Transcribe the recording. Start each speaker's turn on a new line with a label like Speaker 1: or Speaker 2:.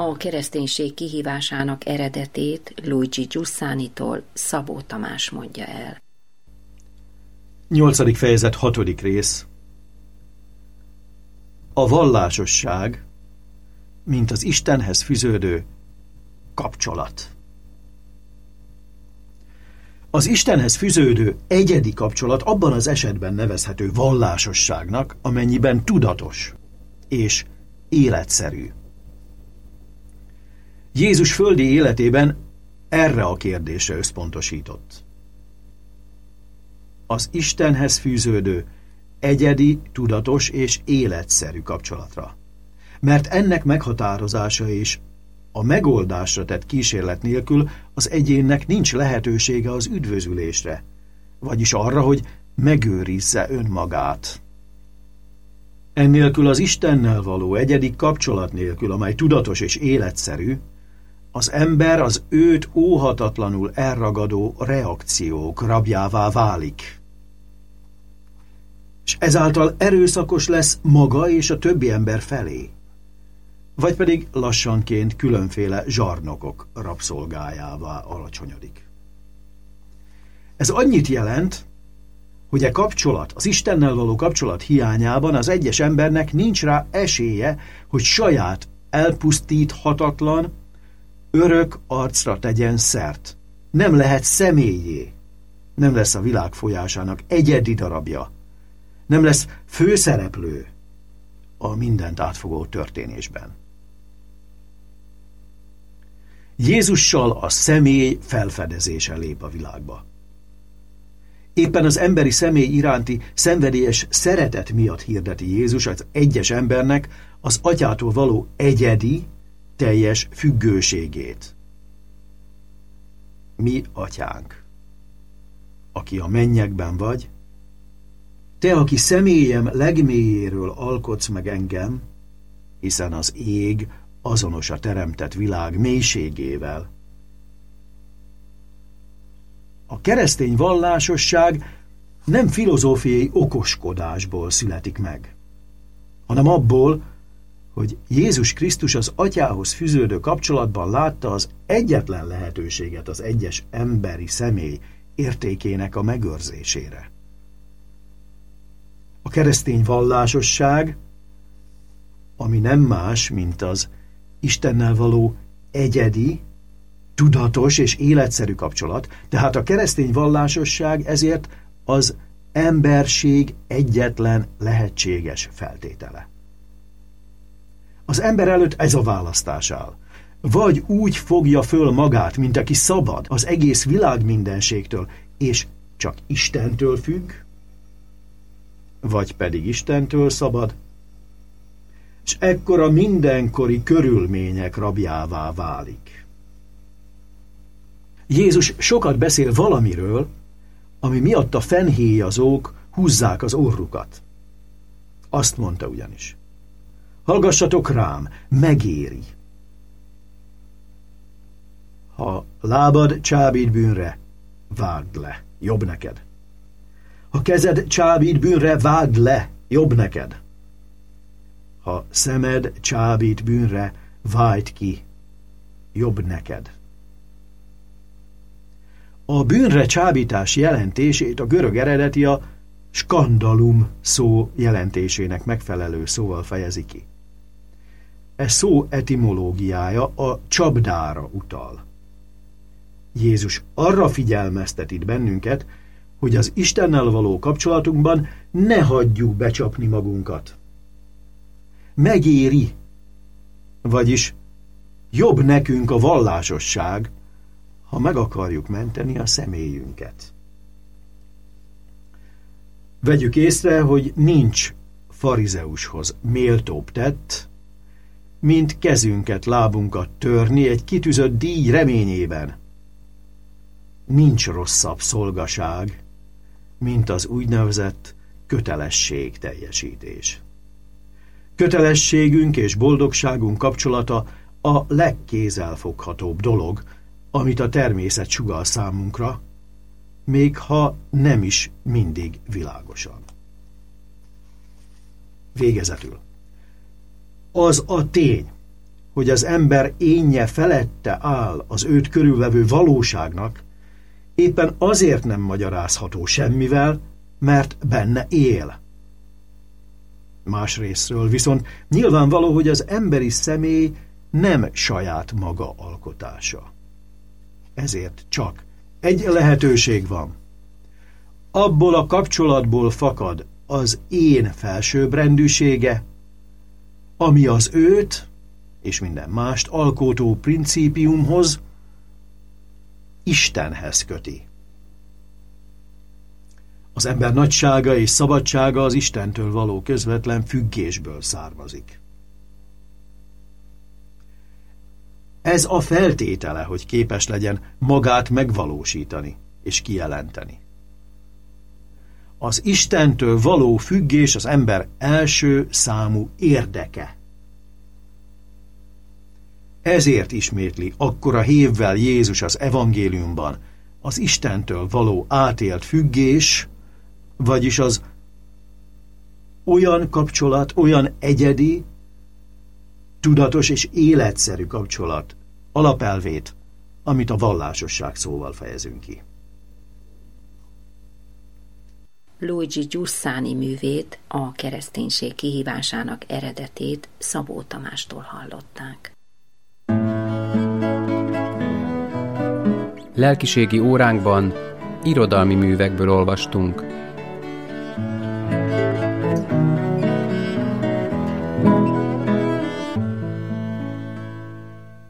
Speaker 1: A kereszténység kihívásának eredetét Luigi Giussánitól Szabó Tamás mondja el.
Speaker 2: 8. fejezet 6. rész. A vallásosság, mint az Istenhez fűződő kapcsolat. Az Istenhez fűződő egyedi kapcsolat abban az esetben nevezhető vallásosságnak, amennyiben tudatos és életszerű. Jézus földi életében erre a kérdésre összpontosított. Az Istenhez fűződő egyedi, tudatos és életszerű kapcsolatra. Mert ennek meghatározása és a megoldásra tett kísérlet nélkül az egyénnek nincs lehetősége az üdvözülésre, vagyis arra, hogy megőrizze önmagát. Ennélkül az Istennel való egyedi kapcsolat nélkül, amely tudatos és életszerű, az ember az őt óhatatlanul elragadó reakciók rabjává válik. És ezáltal erőszakos lesz maga és a többi ember felé, vagy pedig lassanként különféle zsarnokok rabszolgájává alacsonyodik. Ez annyit jelent, hogy a kapcsolat, az Istennel való kapcsolat hiányában az egyes embernek nincs rá esélye, hogy saját elpusztíthatatlan, örök arcra tegyen szert. Nem lehet személyé, nem lesz a világ folyásának egyedi darabja, nem lesz főszereplő a mindent átfogó történésben. Jézussal a személy felfedezése lép a világba. Éppen az emberi személy iránti szenvedélyes szeretet miatt hirdeti Jézus az egyes embernek az atyától való egyedi, teljes függőségét. Mi, atyánk, aki a mennyekben vagy, te, aki személyem legmélyéről alkotsz meg engem, hiszen az ég azonos a teremtett világ mélységével. A keresztény vallásosság nem filozófiai okoskodásból születik meg, hanem abból, hogy Jézus Krisztus az atyához fűződő kapcsolatban látta az egyetlen lehetőséget az egyes emberi személy értékének a megőrzésére. A keresztény vallásosság, ami nem más, mint az Istennel való egyedi, tudatos és életszerű kapcsolat, tehát a keresztény vallásosság ezért az emberség egyetlen lehetséges feltétele. Az ember előtt ez a választás áll. Vagy úgy fogja föl magát, mint aki szabad az egész világ mindenségtől, és csak Istentől függ, vagy pedig Istentől szabad, és ekkor a mindenkori körülmények rabjává válik. Jézus sokat beszél valamiről, ami miatt a fennhéjazók húzzák az orrukat. Azt mondta ugyanis: hallgassatok rám, megéri. Ha lábad csábít bűnre, vágd le, jobb neked. Ha kezed csábít bűnre, vágd le, jobb neked. Ha szemed csábít bűnre, vágd ki, jobb neked. A bűnre csábítás jelentését a görög eredeti a skandalum szó jelentésének megfelelő szóval fejezi ki. E szó etimológiája a csapdára utal. Jézus arra figyelmeztet itt bennünket, hogy az Istennel való kapcsolatunkban ne hagyjuk becsapni magunkat. Megéri, vagyis jobb nekünk a vallásosság, ha meg akarjuk menteni a személyünket. Vegyük észre, hogy nincs farizeushoz méltóbb tett, mint kezünket, lábunkat törni egy kitűzött díj reményében. Nincs rosszabb szolgaság, mint az úgynevezett kötelességteljesítés. Kötelességünk és boldogságunk kapcsolata a legkézzelfoghatóbb dolog, amit a természet sugall számunkra, még ha nem is mindig világosan. Végezetül. Az a tény, hogy az ember énje felette áll az őt körülvevő valóságnak, éppen azért nem magyarázható semmivel, mert benne él. Másrészről viszont nyilvánvaló, hogy az emberi személy nem saját maga alkotása. Ezért csak egy lehetőség van. Abból a kapcsolatból fakad az én felsőbbrendűsége, ami az őt és minden mást alkotó principiumhoz, Istenhez köti. Az ember nagysága és szabadsága az Istentől való közvetlen függésből származik. Ez a feltétele, hogy képes legyen magát megvalósítani és kijelenteni. Az Istentől való függés az ember első számú érdeke. Ezért ismétli akkora hévvel Jézus az evangéliumban az Istentől való átélt függés, vagyis az olyan kapcsolat, olyan egyedi, tudatos és életszerű kapcsolat alapelvét, amit a vallásosság szóval fejezünk ki.
Speaker 1: Luigi Giussani művét, a kereszténység kihívásának eredetét Szabó Tamástól hallották.
Speaker 3: Lelkiségi óránkban irodalmi művekből olvastunk.